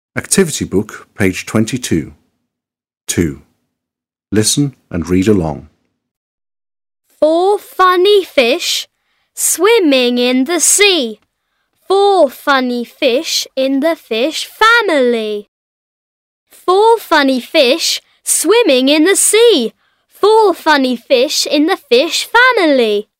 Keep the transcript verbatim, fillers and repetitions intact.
Activity Book, page twenty-two. two. Listen and read along. Four funny fish swimming in the sea. Four funny fish in the fish family. Four funny fish swimming in the sea. Four funny fish in the fish family.